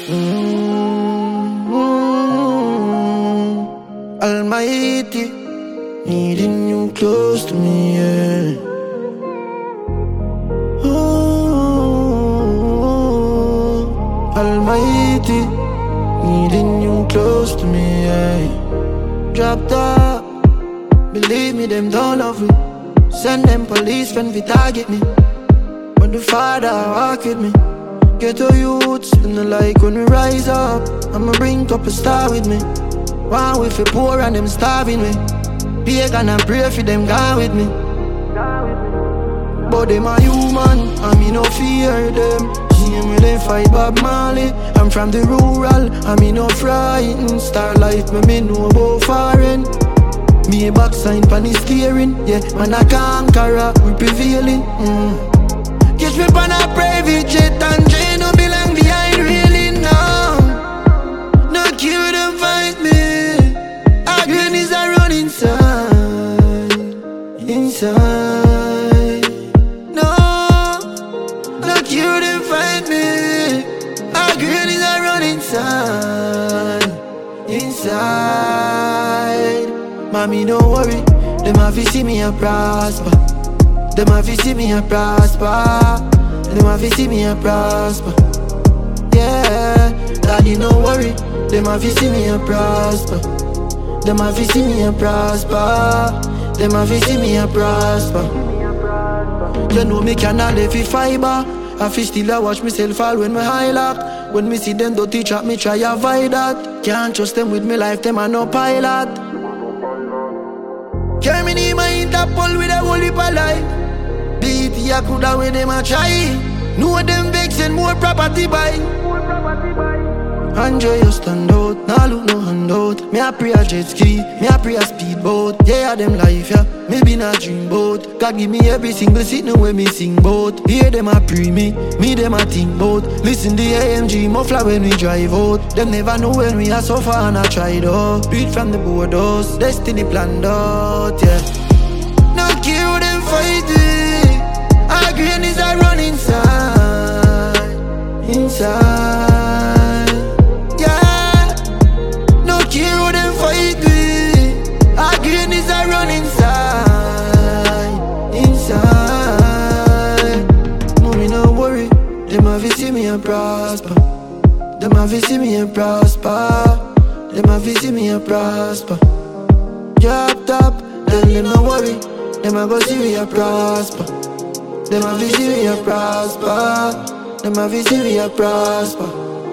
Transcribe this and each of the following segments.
Almighty, needing you close to me, yeah. Almighty, needing you close to me, yeah. Drop top, believe me, them don't love me. Send them police when they target me. When the Father walk with me. Ghetto youths, in the like when we rise up. I'ma bring up a star with me. One with the poor and them starving me. Beg and I pray for them gone with me. But them a human, and me no fear them. See me they fight Bob Marley. I'm from the rural, and me no frightened. Star life, me know about foreign. Me a back sign pan the steering. Yeah, man a conqueror, we prevailing. Catch me pan a private jet and J no belong behind railing now. No cure them fight me. Our grannies are run inside. No cure them fight me. Our grannies are run inside. Mommy, don't worry, them have to see me a prosper. Them have to see me a prosper. Them have to see me a prosper. Yeah, daddy, don't worry, them have to see me a prosper. Them have to see me a prosper. Them have to see me a prosper. You know me cannot live with fiber. I feel still I watch myself fall when me high lock. When me see them dirty trap, me try avoid that. Can't trust them with me life, them are no pilot. Carry me in my Interpol with a whole heap of life. DT I coulda with them a try. Know them vex and more property buy. Enjoy your stand out, nah look no handout. Me a pray a jet ski, me a pray a speedboat. Yeah, them life, yeah, maybe not dream boat. God give me every single signal when me sing boat. Hear them a pray me them a think boat. Listen the AMG muffler when we drive out. Them never know when we are so far and I tried out. Read from the borders, destiny planned out, yeah. No care them fight me. Our grannies are run inside. Hero them fight me. Our grannies are run inside. Mommy, no worry, them have to see me a prosper. Them have to see me a prosper. Them have to see me a prosper. Drop top, then them no worry, them a go see me a prosper. Them have to see me a prosper. Them have to see me a prosper.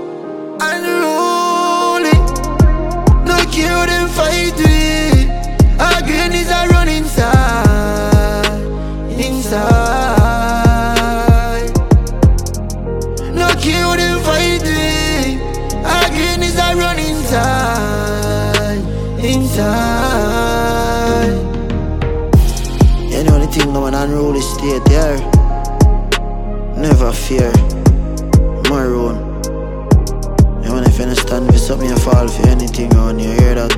Cure them fight me. Our grannies are run inside. No cure them fight me. Our grannies are run inside. You know the thing now an unruly state there. Never fear. Maroon. When if you stand for something, you fall for anything on you, hear that?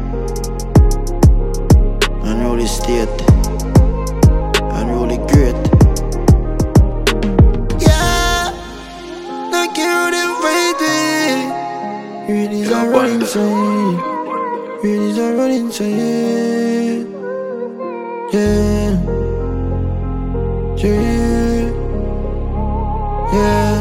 Unruly state, unruly great. Yeah, no care them fight me. Readies are running inside. Readies are running inside. Yeah, yeah.